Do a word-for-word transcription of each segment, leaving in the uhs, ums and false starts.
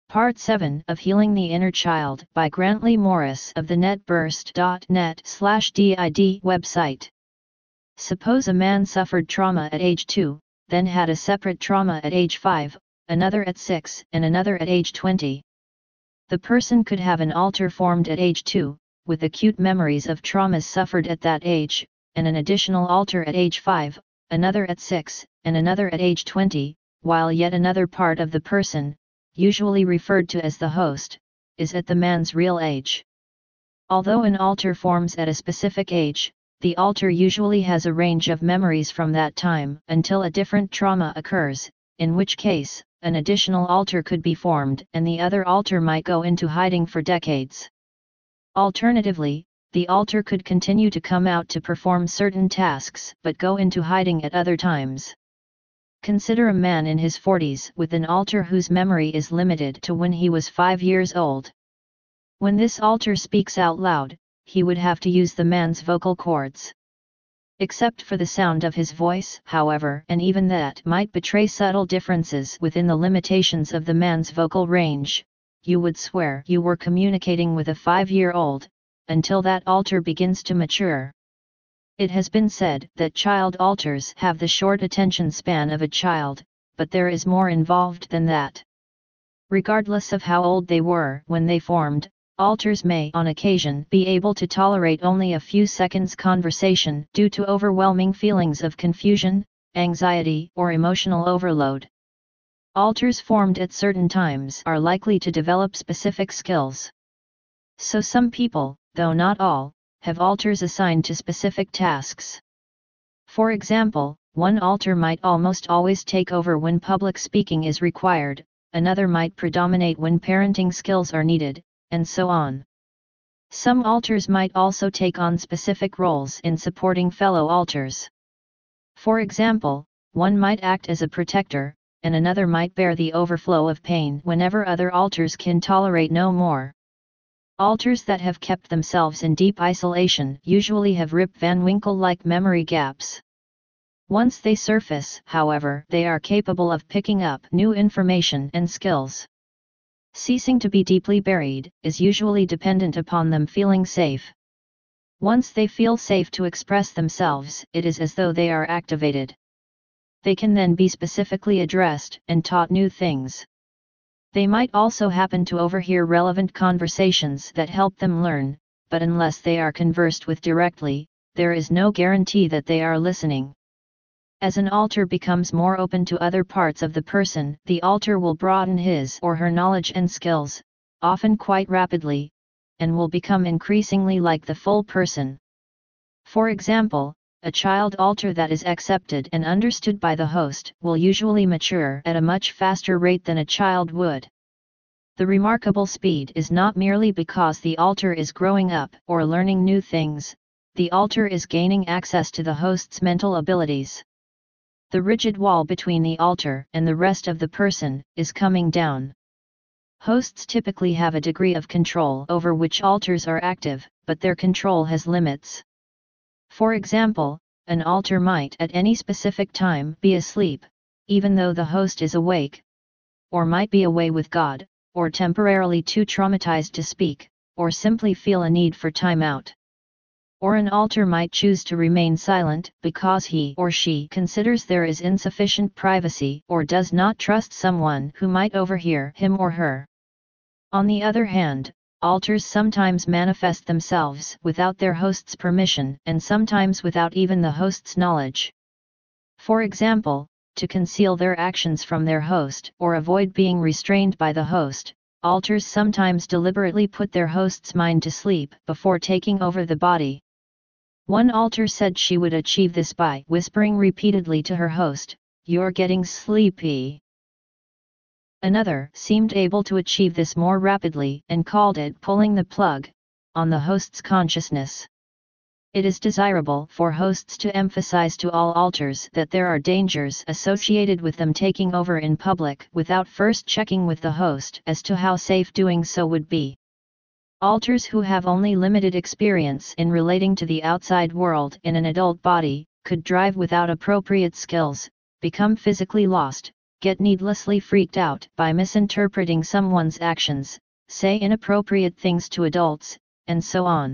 Part seven of Healing the Inner Child by Grantley Morris of the netburst dot net slash D I D website. Suppose a man suffered trauma at age two, then had a separate trauma at age five, another at six, and another at age twenty. The person could have an alter formed at age two, with acute memories of traumas suffered at that age, and an additional alter at age five, another at six, and another at age twenty, while yet another part of the person, usually referred to as the host, is at the man's real age. Although an alter forms at a specific age, the alter usually has a range of memories from that time until a different trauma occurs, in which case, an additional alter could be formed and the other alter might go into hiding for decades. Alternatively, the alter could continue to come out to perform certain tasks but go into hiding at other times. Consider a man in his forties with an alter whose memory is limited to when he was five years old. When this alter speaks out loud, he would have to use the man's vocal cords. Except for the sound of his voice, however, and even that might betray subtle differences within the limitations of the man's vocal range, you would swear you were communicating with a five-year-old, until that alter begins to mature. It has been said that child alters have the short attention span of a child, but there is more involved than that. Regardless of how old they were when they formed, alters may on occasion be able to tolerate only a few seconds conversation due to overwhelming feelings of confusion, anxiety, or emotional overload. Alters formed at certain times are likely to develop specific skills. So some people, though not all, have alters assigned to specific tasks. For example, one alter might almost always take over when public speaking is required, another might predominate when parenting skills are needed, and so on. Some alters might also take on specific roles in supporting fellow alters. For example, one might act as a protector, and another might bear the overflow of pain whenever other alters can tolerate no more. Alters that have kept themselves in deep isolation usually have Rip Van Winkle-like memory gaps. Once they surface, however, they are capable of picking up new information and skills. Ceasing to be deeply buried is usually dependent upon them feeling safe. Once they feel safe to express themselves, it is as though they are activated. They can then be specifically addressed and taught new things. They might also happen to overhear relevant conversations that help them learn, but unless they are conversed with directly, there is no guarantee that they are listening. As an alter becomes more open to other parts of the person, the alter will broaden his or her knowledge and skills, often quite rapidly, and will become increasingly like the full person. For example, a child alter that is accepted and understood by the host will usually mature at a much faster rate than a child would. The remarkable speed is not merely because the alter is growing up or learning new things, the alter is gaining access to the host's mental abilities. The rigid wall between the alter and the rest of the person is coming down. Hosts typically have a degree of control over which alters are active, but their control has limits. For example, an alter might at any specific time be asleep, even though the host is awake, or might be away with God, or temporarily too traumatized to speak, or simply feel a need for time out. Or an alter might choose to remain silent because he or she considers there is insufficient privacy or does not trust someone who might overhear him or her. On the other hand, alters sometimes manifest themselves without their host's permission and sometimes without even the host's knowledge. For example, to conceal their actions from their host or avoid being restrained by the host, alters sometimes deliberately put their host's mind to sleep before taking over the body. One alter said she would achieve this by whispering repeatedly to her host, "You're getting sleepy." Another seemed able to achieve this more rapidly and called it pulling the plug on the host's consciousness. It is desirable for hosts to emphasize to all alters that there are dangers associated with them taking over in public without first checking with the host as to how safe doing so would be. Alters who have only limited experience in relating to the outside world in an adult body could drive without appropriate skills, become physically lost, get needlessly freaked out by misinterpreting someone's actions, say inappropriate things to adults, and so on.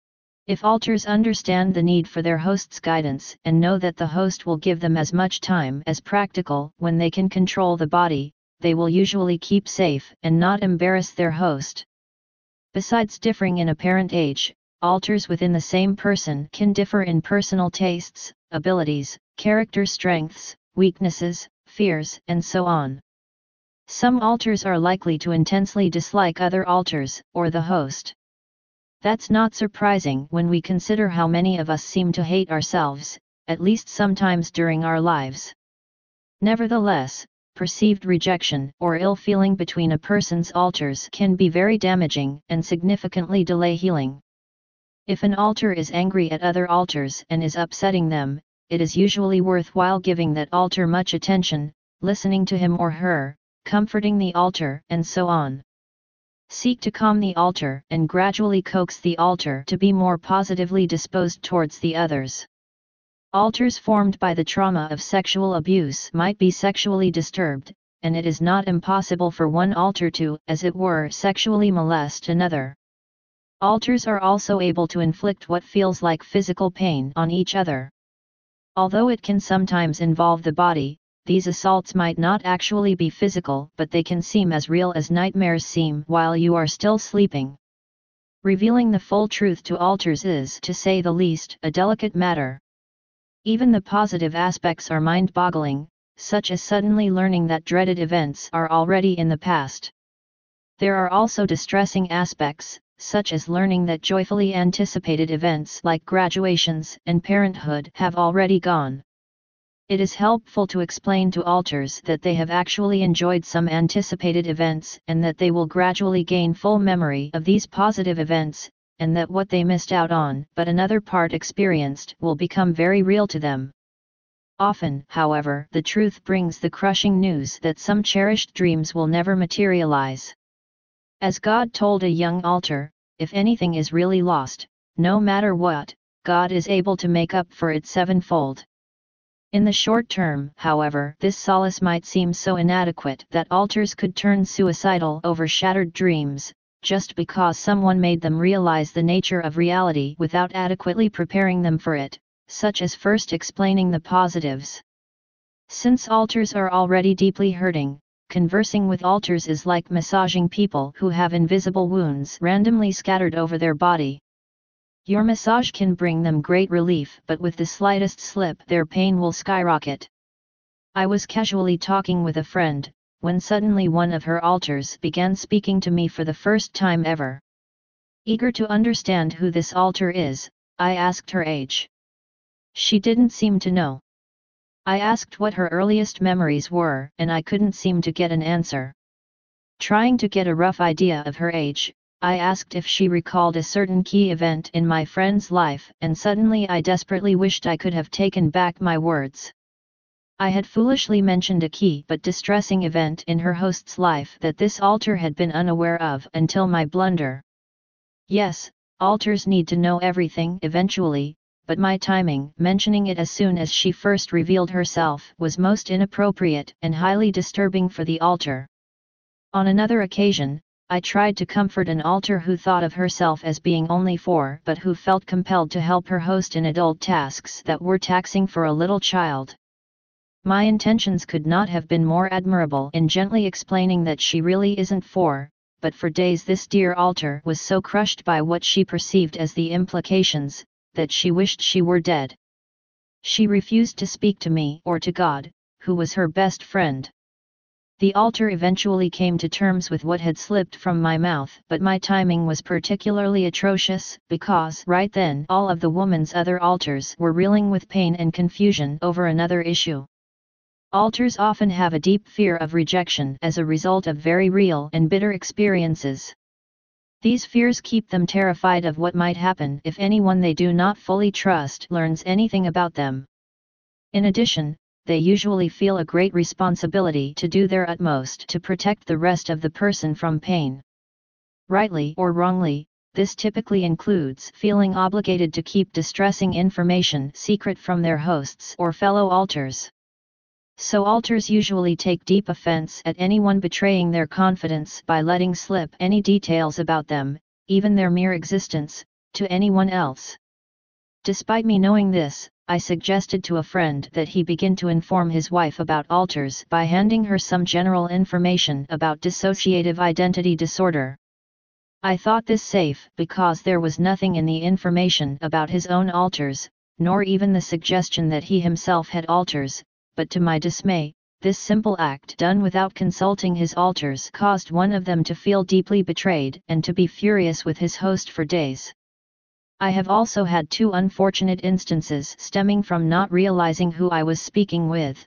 If altars understand the need for their host's guidance and know that the host will give them as much time as practical when they can control the body, they will usually keep safe and not embarrass their host. Besides differing in apparent age, altars within the same person can differ in personal tastes, abilities, character strengths, weaknesses, fears, and so on. Some altars are likely to intensely dislike other altars, or the host. That's not surprising when we consider how many of us seem to hate ourselves, at least sometimes during our lives. Nevertheless, perceived rejection or ill feeling between a person's altars can be very damaging and significantly delay healing. If an altar is angry at other altars and is upsetting them, it is usually worthwhile giving that altar much attention, listening to him or her, comforting the altar, and so on. Seek to calm the altar and gradually coax the altar to be more positively disposed towards the others. Altars formed by the trauma of sexual abuse might be sexually disturbed, and it is not impossible for one altar to, as it were, sexually molest another. Altars are also able to inflict what feels like physical pain on each other. Although it can sometimes involve the body, these assaults might not actually be physical, but they can seem as real as nightmares seem while you are still sleeping. Revealing the full truth to altars is, to say the least, a delicate matter. Even the positive aspects are mind-boggling, such as suddenly learning that dreaded events are already in the past. There are also distressing aspects, such as learning that joyfully anticipated events like graduations and parenthood have already gone. It is helpful to explain to altars that they have actually enjoyed some anticipated events and that they will gradually gain full memory of these positive events, and that what they missed out on but another part experienced will become very real to them. Often, however, the truth brings the crushing news that some cherished dreams will never materialize. As God told a young altar, if anything is really lost, no matter what, God is able to make up for it sevenfold. In the short term, however, this solace might seem so inadequate that altars could turn suicidal over shattered dreams, just because someone made them realize the nature of reality without adequately preparing them for it, such as first explaining the positives. Since altars are already deeply hurting, conversing with altars is like massaging people who have invisible wounds randomly scattered over their body. Your massage can bring them great relief, but with the slightest slip their pain will skyrocket. I was casually talking with a friend, when suddenly one of her altars began speaking to me for the first time ever. Eager to understand who this altar is, I asked her age. She didn't seem to know. I asked what her earliest memories were, and I couldn't seem to get an answer. Trying to get a rough idea of her age, I asked if she recalled a certain key event in my friend's life, and suddenly I desperately wished I could have taken back my words. I had foolishly mentioned a key but distressing event in her host's life that this altar had been unaware of until my blunder. Yes, altars need to know everything eventually, but my timing, mentioning it as soon as she first revealed herself, was most inappropriate and highly disturbing for the altar. On another occasion, I tried to comfort an altar who thought of herself as being only four but who felt compelled to help her host in adult tasks that were taxing for a little child. My intentions could not have been more admirable in gently explaining that she really isn't four, but for days this dear altar was so crushed by what she perceived as the implications, that she wished she were dead. She refused to speak to me or to God, who was her best friend. The altar eventually came to terms with what had slipped from my mouth, but my timing was particularly atrocious, because right then all of the woman's other altars were reeling with pain and confusion over another issue. Altars often have a deep fear of rejection as a result of very real and bitter experiences. These fears keep them terrified of what might happen if anyone they do not fully trust learns anything about them. In addition, they usually feel a great responsibility to do their utmost to protect the rest of the person from pain. Rightly or wrongly, this typically includes feeling obligated to keep distressing information secret from their hosts or fellow altars. So altars usually take deep offense at anyone betraying their confidence by letting slip any details about them, even their mere existence, to anyone else. Despite me knowing this, I suggested to a friend that he begin to inform his wife about altars by handing her some general information about dissociative identity disorder. I thought this safe because there was nothing in the information about his own altars, nor even the suggestion that he himself had altars, but to my dismay, this simple act done without consulting his altars caused one of them to feel deeply betrayed and to be furious with his host for days. I have also had two unfortunate instances stemming from not realizing who I was speaking with.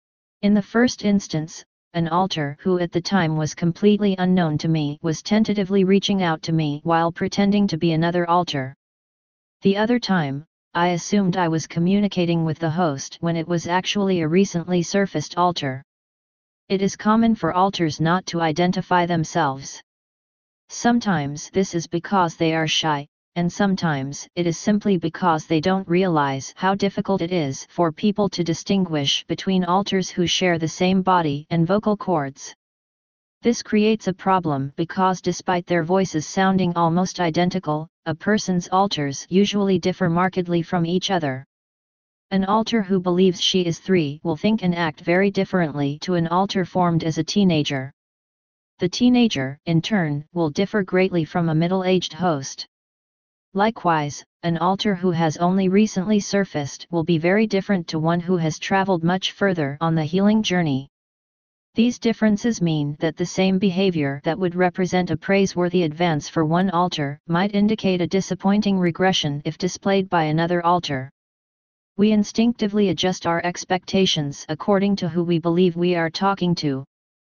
In the first instance, an altar who at the time was completely unknown to me was tentatively reaching out to me while pretending to be another altar. The other time, I assumed I was communicating with the host when it was actually a recently surfaced altar. It is common for altars not to identify themselves. Sometimes this is because they are shy, and sometimes it is simply because they don't realize how difficult it is for people to distinguish between altars who share the same body and vocal cords. This creates a problem because despite their voices sounding almost identical, a person's altars usually differ markedly from each other. An altar who believes she is three will think and act very differently to an altar formed as a teenager. The teenager, in turn, will differ greatly from a middle-aged host. Likewise, an altar who has only recently surfaced will be very different to one who has traveled much further on the healing journey. These differences mean that the same behavior that would represent a praiseworthy advance for one altar might indicate a disappointing regression if displayed by another altar. We instinctively adjust our expectations according to who we believe we are talking to.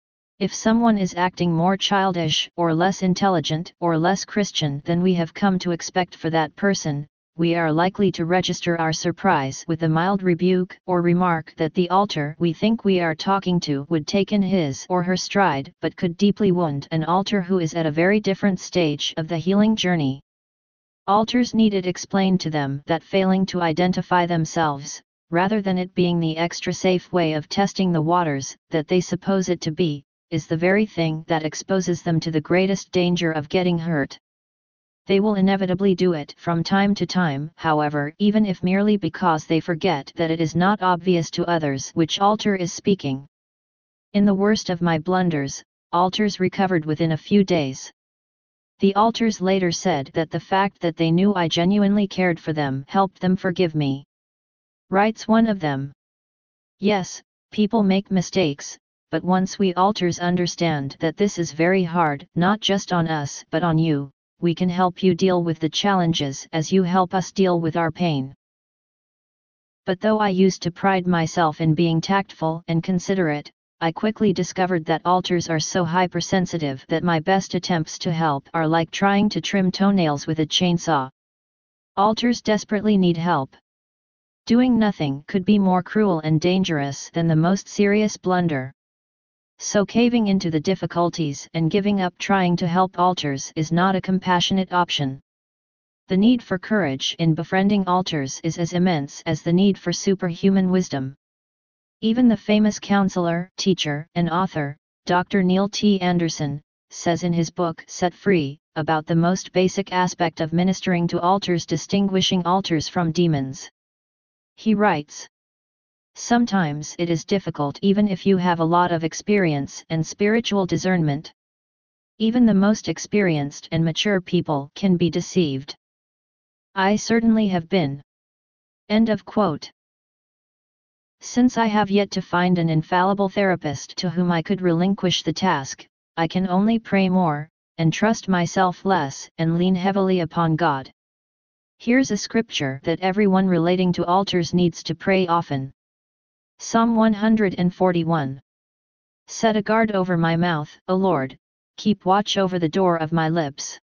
If someone is acting more childish or less intelligent or less Christian than we have come to expect for that person, we are likely to register our surprise with a mild rebuke or remark that the altar we think we are talking to would take in his or her stride but could deeply wound an altar who is at a very different stage of the healing journey. Altars need it explained to them that failing to identify themselves, rather than it being the extra safe way of testing the waters that they suppose it to be, is the very thing that exposes them to the greatest danger of getting hurt. They will inevitably do it from time to time, however, even if merely because they forget that it is not obvious to others which altar is speaking. In the worst of my blunders, altars recovered within a few days. The altars later said that the fact that they knew I genuinely cared for them helped them forgive me. Writes one of them. Yes, people make mistakes, but once we altars understand that this is very hard, not just on us but on you, we can help you deal with the challenges as you help us deal with our pain. But though I used to pride myself in being tactful and considerate, I quickly discovered that altars are so hypersensitive that my best attempts to help are like trying to trim toenails with a chainsaw. Altars desperately need help. Doing nothing could be more cruel and dangerous than the most serious blunder. So caving into the difficulties and giving up trying to help altars is not a compassionate option. The need for courage in befriending altars is as immense as the need for superhuman wisdom. Even the famous counselor, teacher, and author, Doctor Neil T. Anderson, says in his book Set Free, about the most basic aspect of ministering to altars, distinguishing altars from demons. He writes, "Sometimes it is difficult even if you have a lot of experience and spiritual discernment. Even the most experienced and mature people can be deceived. I certainly have been." End of quote. Since I have yet to find an infallible therapist to whom I could relinquish the task, I can only pray more, and trust myself less, and lean heavily upon God. Here's a scripture that everyone relating to altars needs to pray often. Psalm one forty-one. Set a guard over my mouth, O Lord, keep watch over the door of my lips.